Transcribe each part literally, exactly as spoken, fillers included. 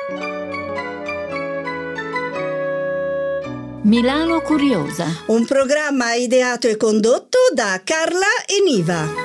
Milano Curiosa, un programma ideato e condotto da Carla e Niva.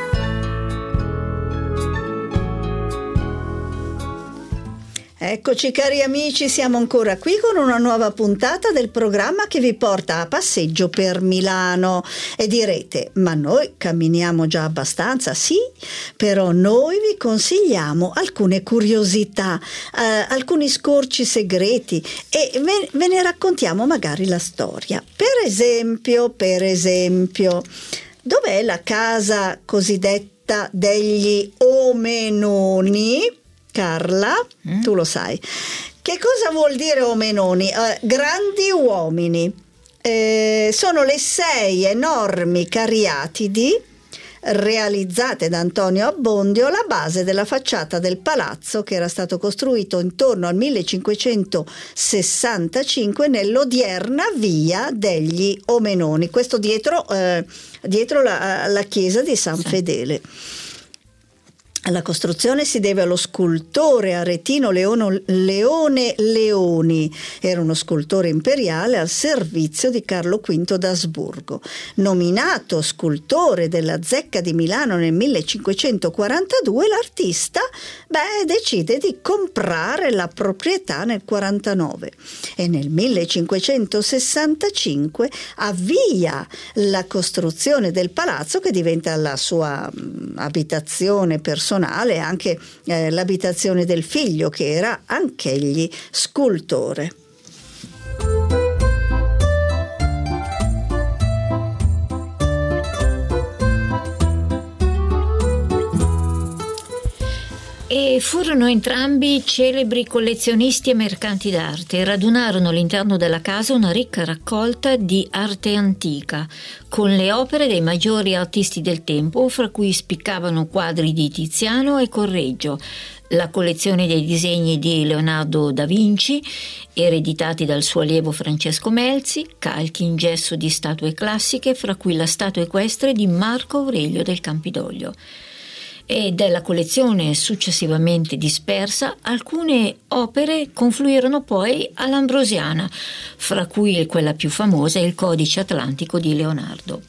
Eccoci cari amici, siamo ancora qui con una nuova puntata del programma che vi porta a passeggio per Milano. E direte, ma noi camminiamo già abbastanza? Sì, però noi vi consigliamo alcune curiosità, eh, alcuni scorci segreti e ve, ve ne raccontiamo magari la storia. Per esempio, per esempio, dov'è la casa cosiddetta degli Omenoni? Carla, mm. tu lo sai. Che cosa vuol dire Omenoni? Eh, grandi uomini. Eh, sono le sei enormi cariatidi realizzate da Antonio Abbondio, la base della facciata del palazzo che era stato costruito intorno al millecinquecentosessantacinque nell'odierna via degli Omenoni. Questo dietro, eh, dietro la, la chiesa di San Fedele. La costruzione si deve allo scultore aretino Leono, Leone Leoni, era uno scultore imperiale al servizio di Carlo V d'Asburgo. Nominato scultore della Zecca di Milano nel millecinquecentoquarantadue, l'artista beh, decide di comprare la proprietà nel quarantanove e nel millecinquecentosessantacinque avvia la costruzione del palazzo che diventa la sua mh, abitazione personale e anche eh, l'abitazione del figlio che era anch'egli scultore. E furono entrambi celebri collezionisti e mercanti d'arte e radunarono all'interno della casa una ricca raccolta di arte antica, con le opere dei maggiori artisti del tempo, fra cui spiccavano quadri di Tiziano e Correggio, la collezione dei disegni di Leonardo da Vinci, ereditati dal suo allievo Francesco Melzi, calchi in gesso di statue classiche, fra cui la statua equestre di Marco Aurelio del Campidoglio. E della collezione successivamente dispersa, alcune opere confluirono poi all'Ambrosiana, fra cui quella più famosa è il Codice Atlantico di Leonardo.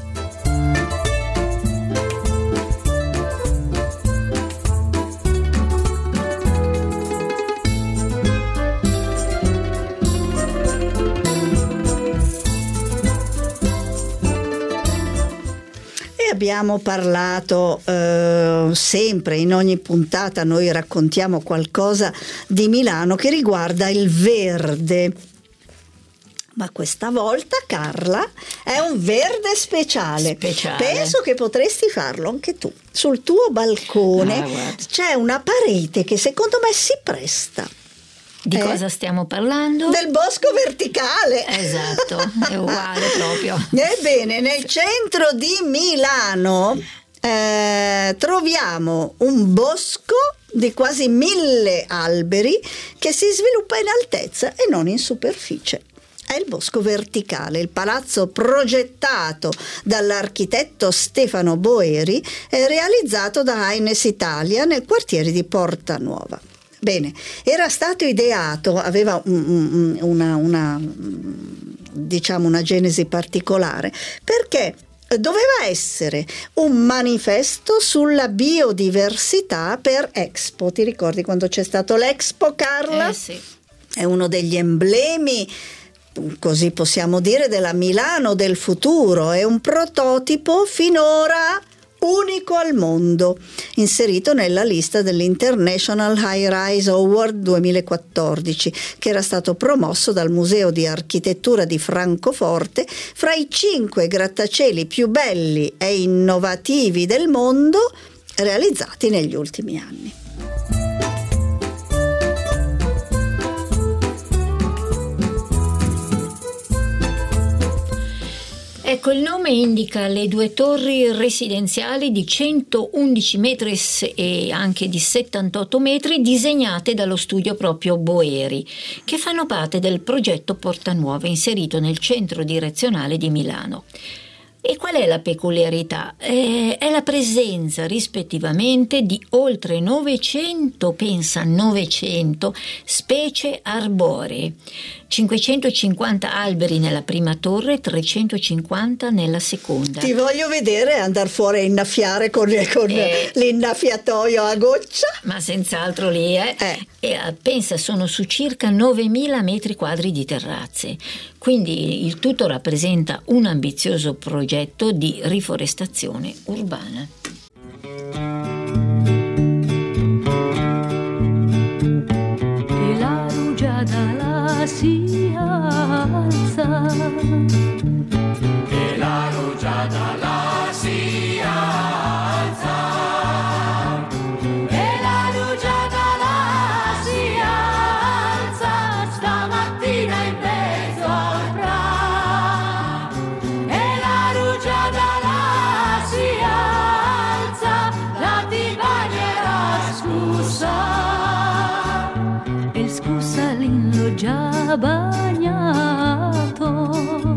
Abbiamo parlato eh, sempre, in ogni puntata noi raccontiamo qualcosa di Milano che riguarda il verde. Ma questa volta, Carla, è un verde speciale. speciale. Penso che potresti farlo anche tu. Sul tuo balcone ah, c'è una parete che secondo me si presta. Di eh? cosa stiamo parlando? Del bosco verticale. Esatto, è uguale proprio. Ebbene, nel centro di Milano eh, troviamo un bosco di quasi mille alberi che si sviluppa in altezza e non in superficie. È il bosco verticale, il palazzo progettato dall'architetto Stefano Boeri e realizzato da Haines Italia nel quartiere di Porta Nuova. Bene, era stato ideato, aveva un, una, una, diciamo una genesi particolare, perché doveva essere un manifesto sulla biodiversità per Expo. Ti ricordi quando c'è stato l'Expo, Carla? Eh sì. È uno degli emblemi, così possiamo dire, della Milano del futuro, è un prototipo finora unico al mondo, inserito nella lista dell'International High Rise Award duemilaquattordici, che era stato promosso dal Museo di Architettura di Francoforte fra i cinque grattacieli più belli e innovativi del mondo realizzati negli ultimi anni. Ecco, il nome indica le due torri residenziali di centoundici metri e anche di settantotto metri disegnate dallo studio proprio Boeri, che fanno parte del progetto Porta Nuova inserito nel centro direzionale di Milano. E qual è la peculiarità? Eh, è la presenza rispettivamente di oltre novecento, pensa novecento, specie arboree, cinquecentocinquanta alberi nella prima torre, trecentocinquanta nella seconda. Ti voglio vedere andare fuori a innaffiare con, con eh, l'innaffiatoio a goccia. Ma senz'altro lì, eh. eh. E, pensa, sono su circa novemila metri quadri di terrazze. Quindi il tutto rappresenta un ambizioso progetto di riforestazione urbana. E la rugiada la si alza, e la rugiada la si alza, e la rugiada la si alza stamattina in mezzo al pra, e la rugiada la si alza, la ti bagnerà scusa, e scusa l'ho già bagnato,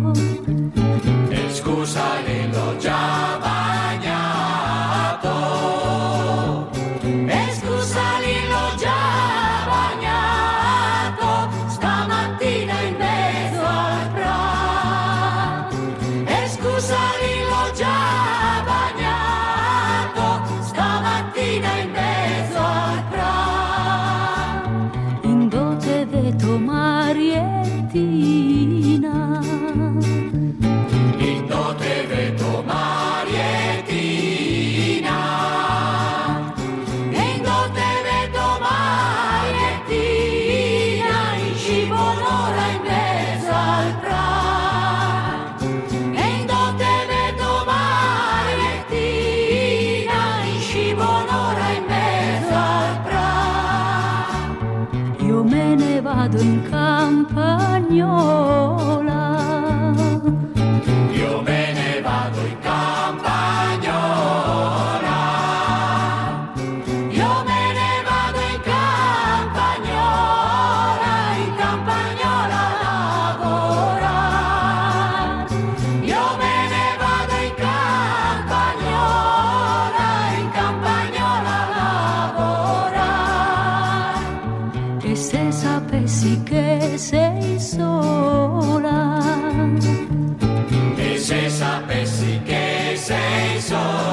e scusa l'ho già bagnato, e scusa l'ho già bagnato, stamattina in mezzo al pra, e scusa l'ho già bagnato, stamattina in mezzo al pra, in dote vedo Mariettina, in dote vedo Mariettina, in dote vedo Mariettina, in scivolora in mezzo al pra, in dote vedo Mariettina, in scivolora in mezzo al pra, io me ne vado in campagnola, io me ne vado in campagnola, io me ne vado in campagnola, in campagnola a lavorare, io me ne vado in campagnola, in campagnola a lavorare, e se sapessi che sei sola, e se sapessi che sei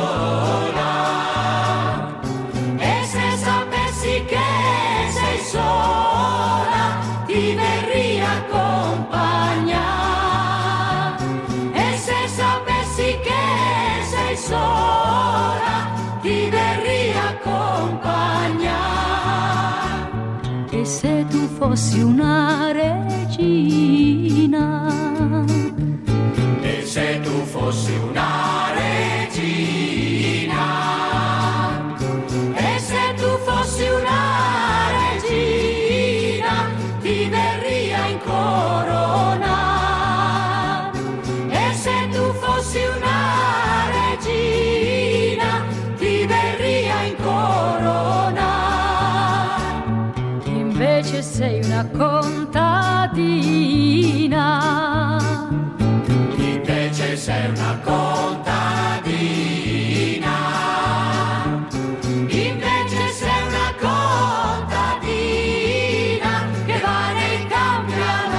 sola, e se sapessi che sei sola, ti verrei a accompagnare, e se sapessi che sei sola, ti verrei a accompagnare, e se tu fossi una regina, e se tu fossi una regina, e se tu fossi una regina, ti verrei a incoronare, e se tu fossi una regina, ti verrei a incoronare, invece sei una contadina, invece sei una contadina, invece sei una contadina, che va nei campi a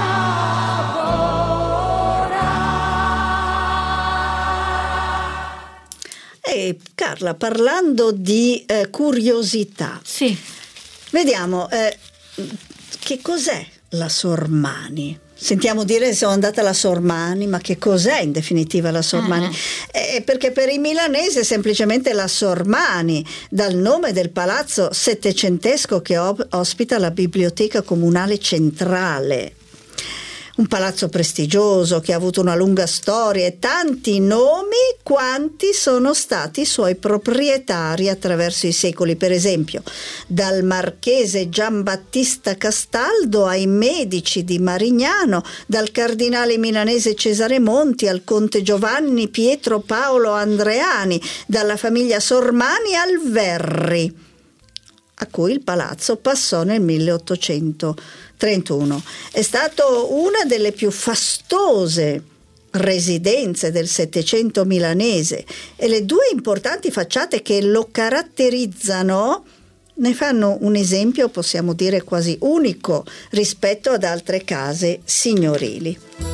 lavorare. E Carla, parlando di eh, curiosità, Sì. vediamo eh, che cos'è la Sormani. Sentiamo dire che sono andata alla Sormani, ma che cos'è in definitiva la Sormani? Ah. Eh, perché per i milanesi è semplicemente la Sormani, dal nome del palazzo settecentesco che op- ospita la biblioteca comunale centrale. Un palazzo prestigioso che ha avuto una lunga storia e tanti nomi quanti sono stati i suoi proprietari attraverso i secoli. Per esempio, dal marchese Giambattista Castaldo ai Medici di Marignano, dal cardinale milanese Cesare Monti al conte Giovanni Pietro Paolo Andreani, dalla famiglia Sormani al Verri, a cui il palazzo passò nel milleottocentotrentuno. È stato una delle più fastose residenze del Settecento milanese e le due importanti facciate che lo caratterizzano ne fanno un esempio, possiamo dire quasi unico, rispetto ad altre case signorili.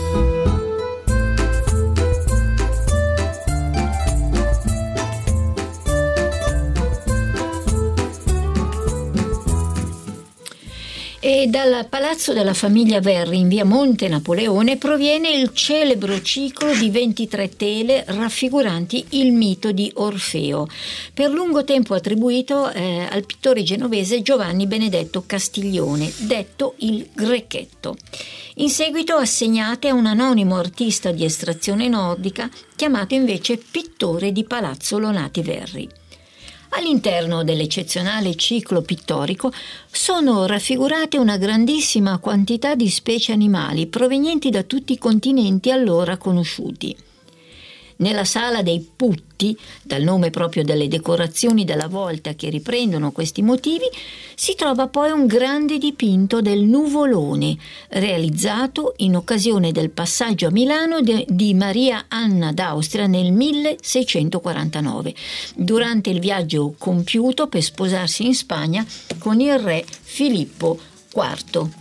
E dal palazzo della famiglia Verri in via Monte Napoleone proviene il celebro ciclo di ventitré tele raffiguranti il mito di Orfeo, per lungo tempo attribuito eh, al pittore genovese Giovanni Benedetto Castiglione, detto il Grecchetto. In seguito assegnate a un anonimo artista di estrazione nordica chiamato invece pittore di Palazzo Lonati Verri. All'interno dell'eccezionale ciclo pittorico sono raffigurate una grandissima quantità di specie animali provenienti da tutti i continenti allora conosciuti. Nella sala dei putti, dal nome proprio delle decorazioni della volta che riprendono questi motivi, si trova poi un grande dipinto del nuvolone, realizzato in occasione del passaggio a Milano de, di Maria Anna d'Austria nel milleseicentoquarantanove, durante il viaggio compiuto per sposarsi in Spagna con il re Filippo quarto.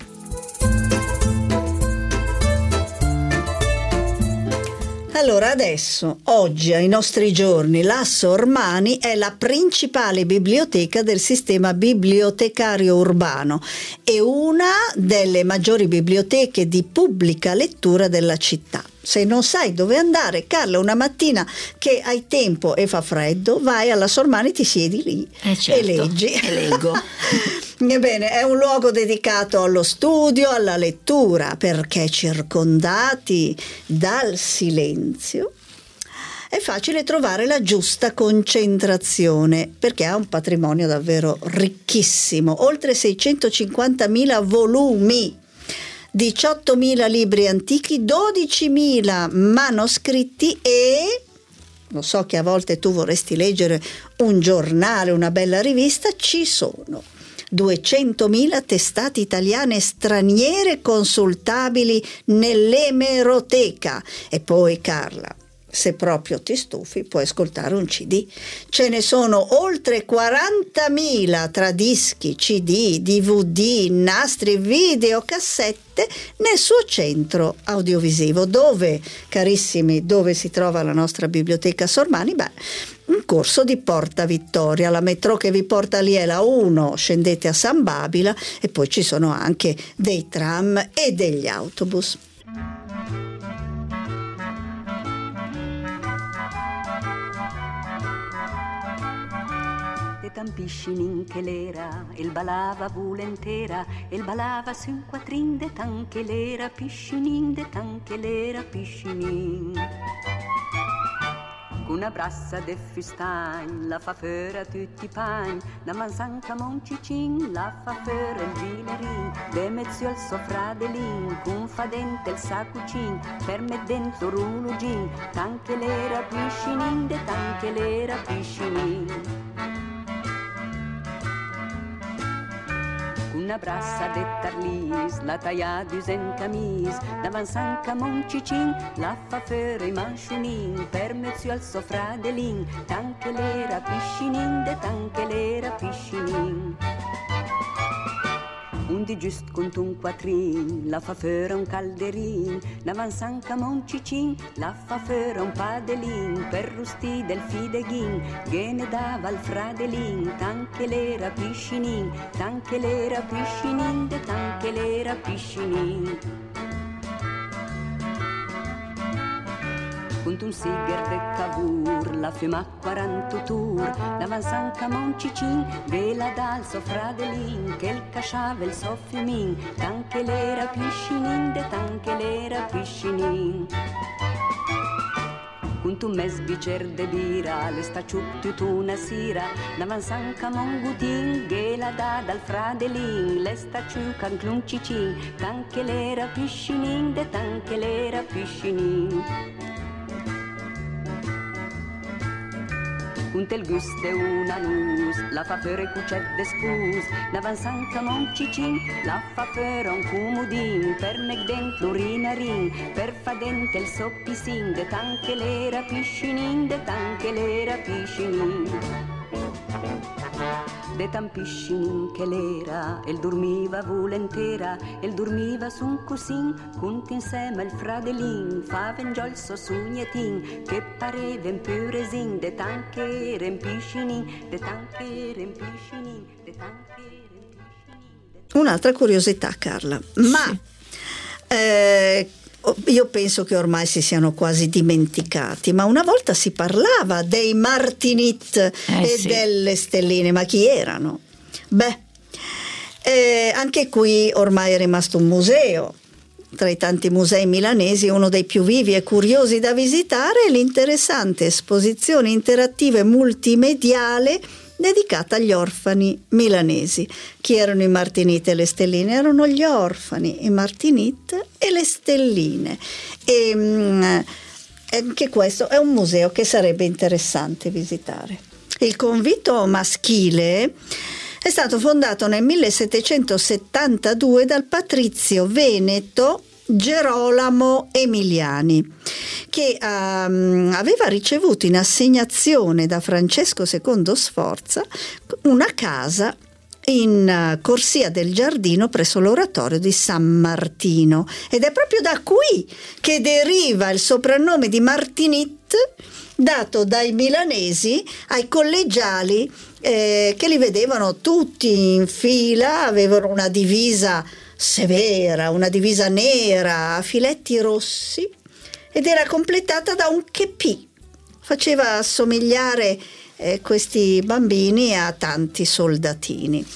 Allora adesso, oggi, ai nostri giorni, l'Asso Ormani è la principale biblioteca del sistema bibliotecario urbano e una delle maggiori biblioteche di pubblica lettura della città. Se non sai dove andare, Carla, una mattina che hai tempo e fa freddo, vai alla Sormani, ti siedi lì eh certo, e leggi. E leggo. Ebbene, è un luogo dedicato allo studio, alla lettura, perché circondati dal silenzio è facile trovare la giusta concentrazione, perché ha un patrimonio davvero ricchissimo, oltre seicentocinquantamila volumi, diciottomila libri antichi, dodicimila manoscritti e, lo so che a volte tu vorresti leggere un giornale, una bella rivista, ci sono duecentomila testate italiane e straniere consultabili nell'emeroteca. E poi, Carla, se proprio ti stufi, puoi ascoltare un C D. Ce ne sono oltre quarantamila tra dischi, C D, D V D, nastri, video, cassette nel suo centro audiovisivo. Dove, carissimi, dove si trova la nostra biblioteca Sormani? Beh, un corso di Porta Vittoria, la metro che vi porta lì è la uno, scendete a San Babila e poi ci sono anche dei tram e degli autobus. Tan piscinin che l'era, il balava volentera, il balava su un quattrin de tan che l'era, piscinin de tan che l'era, piscinin. Una brassa de fustain, la fa fera a tutti i pagni, da manzanca moncicin, la fa fera il gilerin, de mezzo al sofradelin, con fa dente il sacucin, per me dentro rulugin, tan che l'era, piscinin de tan che l'era, piscinin. Una brassa de tarlis, la taia d'usen camis, davan sanca moncicin, la fa fere i manchunin, per mezzo al sofradelin, tan che l'era piscinin, de tan che l'era piscinin. Un di giust contro un quattrin, la fa fere un calderin, davan sanca moncicin, la fa fere un padelin, per rusti del fideghin, che ne dava al fradelin, tan che l'era piscinin, tan che l'era piscinin, de tan che l'era piscinin. Con un sigar de cavour, la fuma quaranta tour, davan sanca moncicin, vela dal sofradelin, che il casciava il soffimin, tan che l'era piscinin, de tan che l'era piscinin. Con un mes bicer de bira, le staciuc tutuna sira, davan sanca mongutin, vela da dal fradelin, le staciuc an cluncicin, tan che l'era piscinin, de tan che l'era piscinin. und el Güste una nus, la fa före cucet de spus, na van sanca mon cicin, la fa före un cumudin, per nec dent l'urinarin, per fa dent el soppisin, de tanche l'era piscinin, de tanche l'era piscinin. De tan piscinin che l'era, el dormiva volentera, el dormiva su un cusin, cunt insieme al fradelin, faven giolso sugnetin, che pareven puresin, de tanche era in piscinin, de tanche era in piscinin, de tanche era in piscinin. Un'altra curiosità, Carla, ma sì. eh, io penso che ormai si siano quasi dimenticati, ma una volta si parlava dei Martinit eh, e sì. delle stelline, ma chi erano? Beh, eh, anche qui ormai è rimasto un museo. Tra i tanti musei milanesi, uno dei più vivi e curiosi da visitare è l'interessante esposizione interattiva e multimediale dedicata agli orfani milanesi. Chi erano i Martinit e le stelline? Erano gli orfani, i Martinit e le stelline. E mh, anche questo è un museo che sarebbe interessante visitare. Il convito maschile è stato fondato nel millesettecentosettantadue dal patrizio veneto Gerolamo Emiliani, che um, aveva ricevuto in assegnazione da Francesco secondo Sforza una casa in uh, corsia del Giardino presso l'oratorio di San Martino, ed è proprio da qui che deriva il soprannome di Martinit, dato dai milanesi ai collegiali eh, che li vedevano tutti in fila, avevano una divisa severa, una divisa nera a filetti rossi, ed era completata da un chepì. Faceva assomigliare eh, questi bambini a tanti soldatini.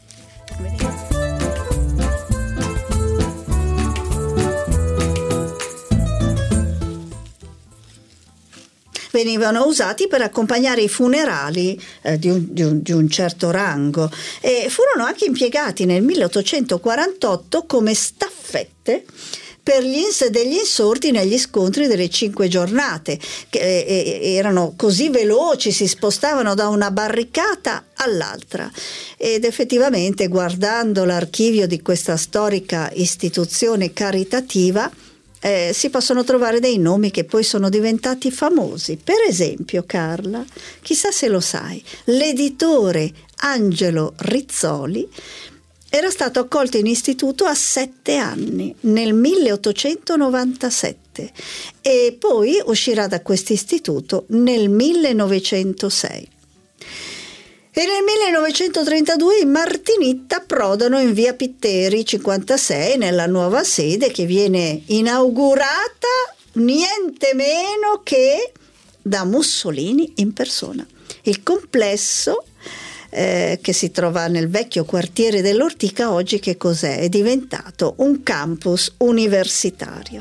Venivano usati per accompagnare i funerali eh, di, un, di, un, di un certo rango, e furono anche impiegati nel milleottocentoquarantotto come staffette per gli ins- degli insorti negli scontri delle cinque giornate, che eh, erano così veloci, si spostavano da una barricata all'altra. Ed effettivamente, guardando l'archivio di questa storica istituzione caritativa, Eh, si possono trovare dei nomi che poi sono diventati famosi. Per esempio, Carla, chissà se lo sai, l'editore Angelo Rizzoli era stato accolto in istituto a sette anni nel milleottocentonovantasette e poi uscirà da questo istituto nel millenovecentosei. E nel millenovecentotrentadue i Martinit approdano in via Pitteri cinquantasei nella nuova sede, che viene inaugurata niente meno che da Mussolini in persona. Il complesso eh, che si trova nel vecchio quartiere dell'Ortica oggi che cos'è? È diventato un campus universitario.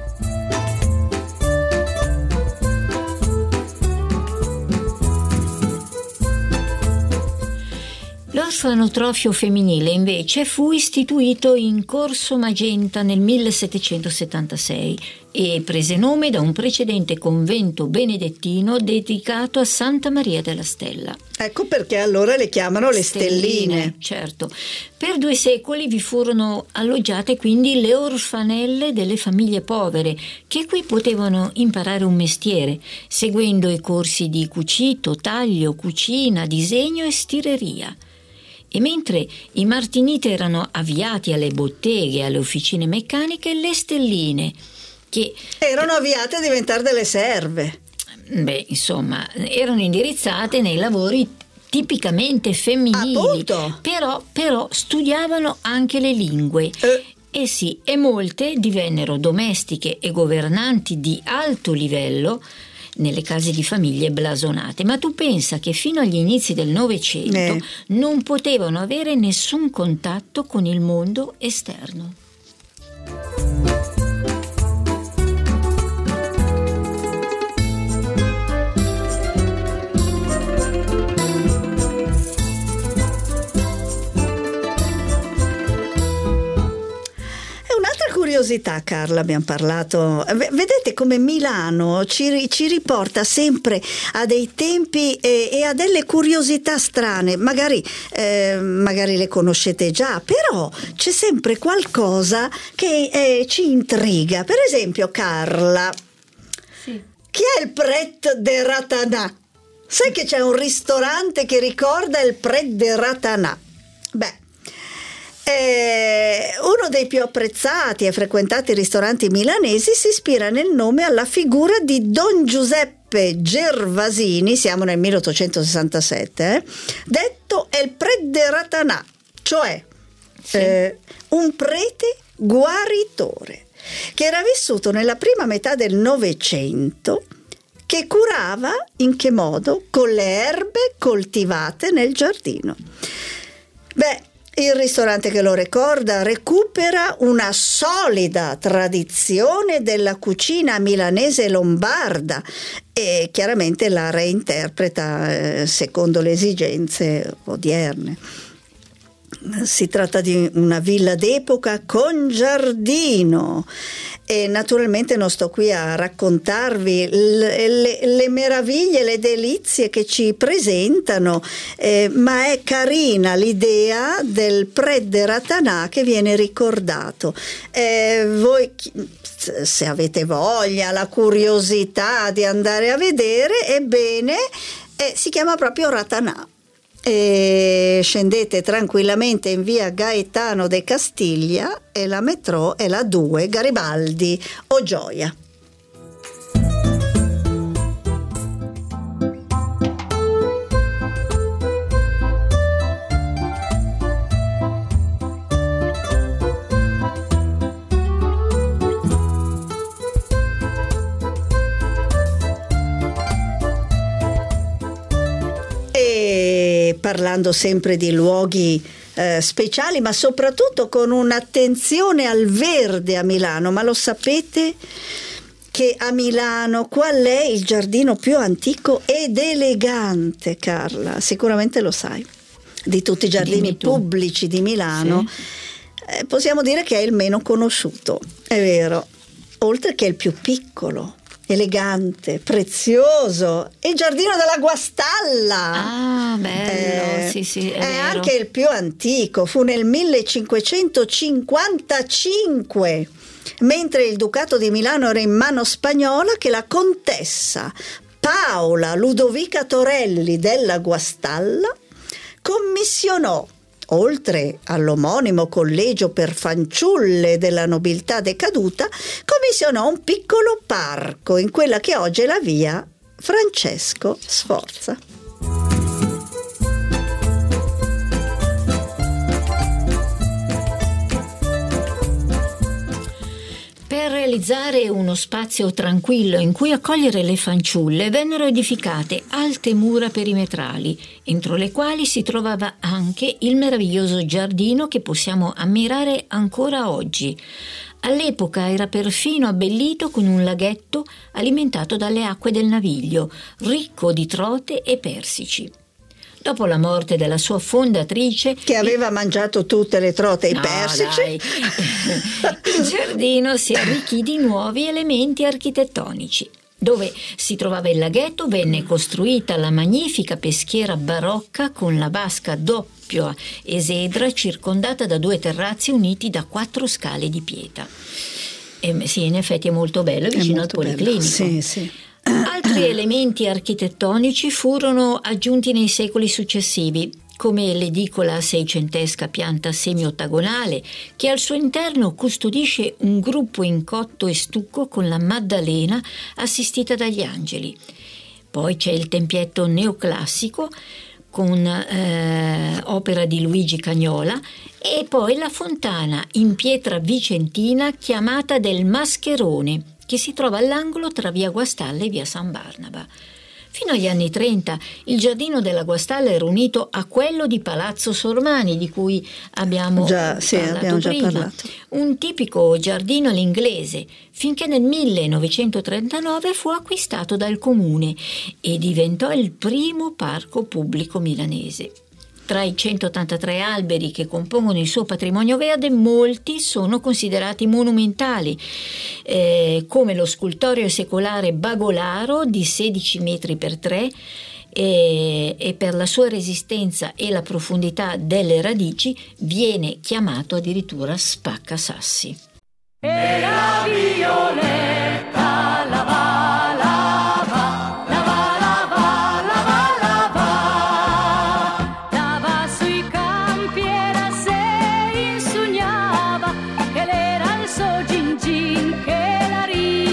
L'orfanotrofio femminile invece fu istituito in Corso Magenta nel millesettecentosettantasei e prese nome da un precedente convento benedettino dedicato a Santa Maria della Stella. Ecco perché allora le chiamano le stelline. stelline. Certo. Per due secoli vi furono alloggiate quindi le orfanelle delle famiglie povere, che qui potevano imparare un mestiere, seguendo i corsi di cucito, taglio, cucina, disegno e stireria. E mentre i Martinit erano avviati alle botteghe, alle officine meccaniche, le stelline, che erano avviate a diventare delle serve. Beh, insomma, erano indirizzate nei lavori tipicamente femminili. Appunto. Però, però studiavano anche le lingue. Eh. E sì, e molte divennero domestiche e governanti di alto livello nelle case di famiglie blasonate. Ma tu pensa che fino agli inizi del Novecento eh. non potevano avere nessun contatto con il mondo esterno. curiosità, Carla, abbiamo parlato. Vedete come Milano ci, ci riporta sempre a dei tempi e, e a delle curiosità strane, magari, eh, magari le conoscete già, però c'è sempre qualcosa che eh, ci intriga. Per esempio, Carla, sì. Chi è il Pret de Ratanà? Sai che c'è un ristorante che ricorda il Pret de Ratanà? Beh, Eh, uno dei più apprezzati e frequentati ristoranti milanesi si ispira nel nome alla figura di Don Giuseppe Gervasini, siamo nel milleottocentosessantasette, eh, detto il Pret de Ratanà, cioè sì. eh, un prete guaritore che era vissuto nella prima metà del Novecento, che curava in che modo? Con le erbe coltivate nel giardino. Beh, il ristorante che lo ricorda recupera una solida tradizione della cucina milanese lombarda e chiaramente la reinterpreta eh, secondo le esigenze odierne. Si tratta di una villa d'epoca con giardino e naturalmente non sto qui a raccontarvi le, le, le meraviglie, le delizie che ci presentano, eh, ma è carina l'idea del Pret de Ratanà che viene ricordato. Eh, voi, se avete voglia, la curiosità di andare a vedere, ebbene, eh, si chiama proprio Ratanà. E scendete tranquillamente in via Gaetano de Castiglia e la metro è la due Garibaldi o Gioia. Parlando sempre di luoghi eh, speciali, ma soprattutto con un'attenzione al verde a Milano. Ma lo sapete che a Milano qual è il giardino più antico ed elegante, Carla? Sicuramente lo sai. Di tutti i giardini pubblici di Milano, sì. eh, possiamo dire che è il meno conosciuto, è vero, oltre che il più piccolo, elegante, prezioso, il giardino della Guastalla. Ah, bello, eh, sì, sì, è, è vero. Anche il più antico, fu nel millecinquecentocinquantacinque, mentre il Ducato di Milano era in mano spagnola, che la contessa Paola Ludovica Torelli della Guastalla commissionò, oltre all'omonimo collegio per fanciulle della nobiltà decaduta, commissionò un piccolo parco in quella che oggi è la via Francesco Sforza. Per realizzare uno spazio tranquillo in cui accogliere le fanciulle vennero edificate alte mura perimetrali, entro le quali si trovava anche il meraviglioso giardino che possiamo ammirare ancora oggi. All'epoca era perfino abbellito con un laghetto alimentato dalle acque del Naviglio, ricco di trote e persici. Dopo la morte della sua fondatrice, che aveva il... mangiato tutte le trote e i no, persici, il giardino si arricchì di nuovi elementi architettonici. Dove si trovava il laghetto venne costruita la magnifica peschiera barocca con la vasca doppia esedra circondata da due terrazzi uniti da quattro scale di pietra. E sì, in effetti è molto bello, è vicino molto al Policlinico. Sì, sì. Altri elementi architettonici furono aggiunti nei secoli successivi, come l'edicola seicentesca pianta semi-ottagonale che al suo interno custodisce un gruppo in cotto e stucco con la Maddalena assistita dagli angeli. Poi c'è il tempietto neoclassico con eh, opera di Luigi Cagnola e poi la fontana in pietra vicentina chiamata del Mascherone, che si trova all'angolo tra via Guastalla e via San Barnaba. Fino agli anni trenta il giardino della Guastalla era unito a quello di Palazzo Sormani, di cui abbiamo, già, sì, parlato abbiamo già prima. parlato. Un tipico giardino all'inglese, finché nel millenovecentotrentanove fu acquistato dal comune e diventò il primo parco pubblico milanese. Tra i centottantatré alberi che compongono il suo patrimonio verde, molti sono considerati monumentali, eh, come lo scultoreo secolare Bagolaro di sedici metri per tre, e, e per la sua resistenza e la profondità delle radici viene chiamato addirittura spaccasassi. E la violetta lava, lava, lava, lava, lava, lava, lava sui campi era se insugnava, che l'era il suo gin gin che la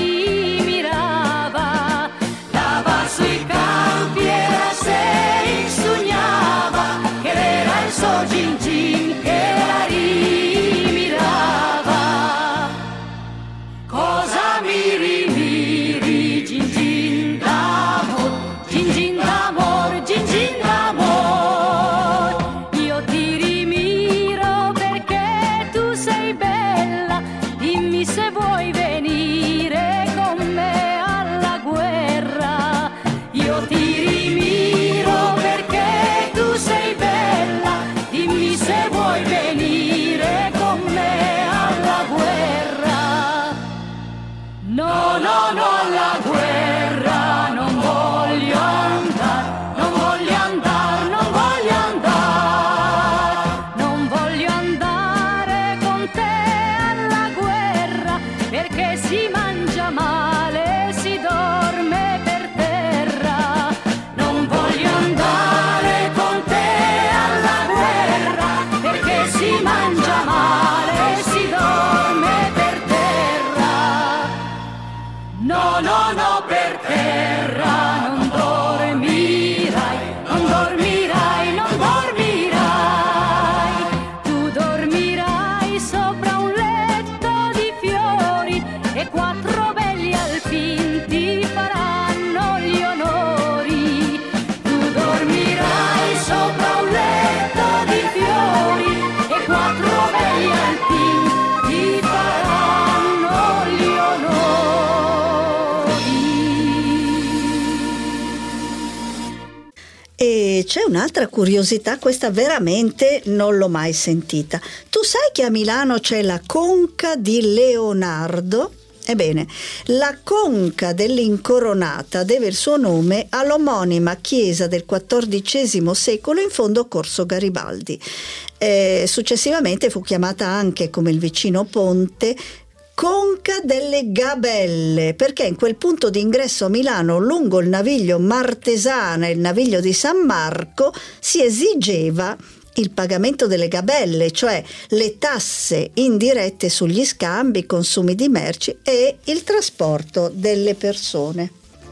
rimirava, lava sui campi era se insugnava, che l'era il suo gin gin che la rimirava. Cosa miri miri, gin gin d'amor, gin gin d'amor, gin gin d'amor. Io ti rimiro perché tu sei bella, dimmi se vuoi venire con me alla guerra. Io ti rimiro perché tu sei bella, dimmi se vuoi venire con me alla guerra. No, no, no, alla guerra non voglio andare, non voglio andare, non voglio andare, non voglio andare con te alla guerra, perché si mangia male, si dorme per terra. Non voglio andare con te alla guerra, perché si mangia male, si dorme per terra. No, no, no, per terra non dormirai, non dormirai, non dormirai. Tu dormirai sopra un letto di fiori e quattro belli alpini ti faranno gli onori. Tu dormirai sopra un letto di fiori e quattro belli alpini ti faranno gli onori. E c'è un'altra curiosità, questa veramente non l'ho mai sentita. Tu sai che a Milano c'è la Conca di Leonardo? Ebbene, la Conca dell'Incoronata deve il suo nome all'omonima chiesa del quattordicesimo secolo in fondo a Corso Garibaldi. Eh, successivamente fu chiamata anche, come il vicino ponte, Conca delle Gabelle, perché in quel punto di ingresso a Milano, lungo il naviglio Martesana e il naviglio di San Marco, si esigeva il pagamento delle gabelle, cioè le tasse indirette sugli scambi, consumi di merci e il trasporto delle persone.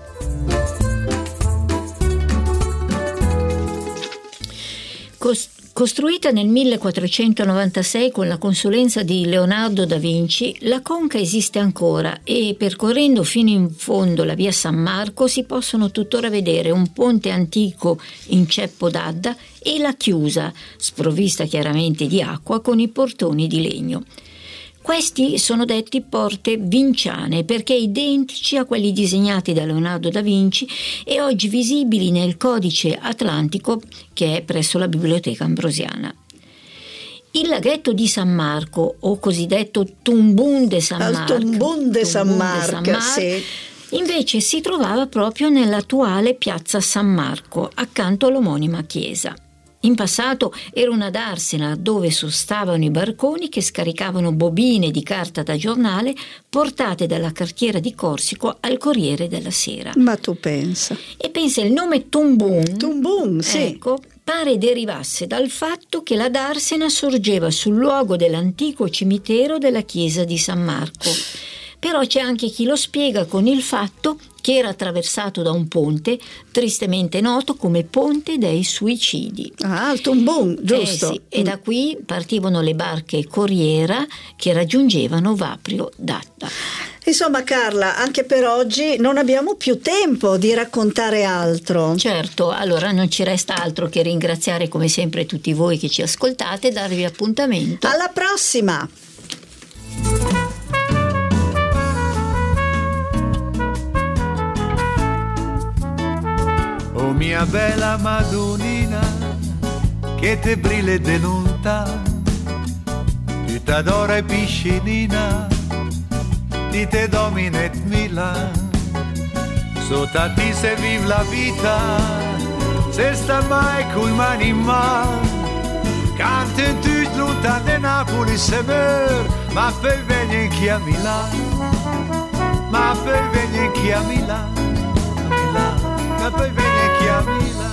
Cost- Costruita nel millequattrocentonovantasei con la consulenza di Leonardo da Vinci, la Conca esiste ancora e percorrendo fino in fondo la via San Marco si possono tuttora vedere un ponte antico in ceppo d'Adda e la chiusa, sprovvista chiaramente di acqua, con i portoni di legno. Questi sono detti porte vinciane perché identici a quelli disegnati da Leonardo da Vinci e oggi visibili nel Codice Atlantico che è presso la Biblioteca Ambrosiana. Il laghetto di San Marco, o cosiddetto Tumbun de San Marco, Al Tumbun de San Marco, sì. Invece si trovava proprio nell'attuale piazza San Marco, accanto all'omonima chiesa. In passato era una darsena dove sostavano i barconi che scaricavano bobine di carta da giornale portate dalla cartiera di Corsico al Corriere della Sera. Ma tu pensa. E pensa, il nome Tumbun, Tumbun, sì. Ecco, pare derivasse dal fatto che la darsena sorgeva sul luogo dell'antico cimitero della chiesa di San Marco. Però c'è anche chi lo spiega con il fatto che era attraversato da un ponte tristemente noto come Ponte dei Suicidi. Ah, il Tumbun, giusto. Eh sì, e da qui partivano le barche Corriera che raggiungevano Vaprio d'Adda. Insomma, Carla, anche per oggi non abbiamo più tempo di raccontare altro. Certo, allora non ci resta altro che ringraziare come sempre tutti voi che ci ascoltate e darvi appuntamento. Alla prossima! Oh mia bella Madonnina, che te brille de lontano, ti t'adora e piscinina, ti te dominet Milan, sotto ti se vive la vita, se sta mai col mani in mano, canto in tutto lontano de Napoli se mer, ma poi vieni chi a Milano, ma poi vieni chi a Milano, Milano, ma poi vieni chi a Milano.